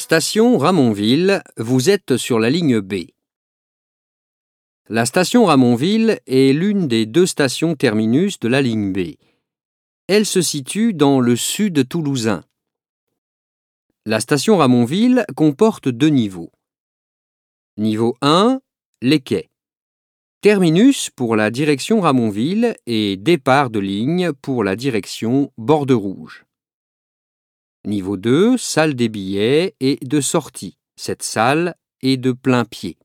Station Ramonville, vous êtes sur la ligne B. La station Ramonville est l'une des deux stations terminus de la ligne B. Elle se situe dans le sud toulousain. La station Ramonville comporte deux niveaux. Niveau 1, les quais. Terminus pour la direction Ramonville et départ de ligne pour la direction Borderouge. Niveau 2, salle des billets et de sortie. Cette salle est de plein pied.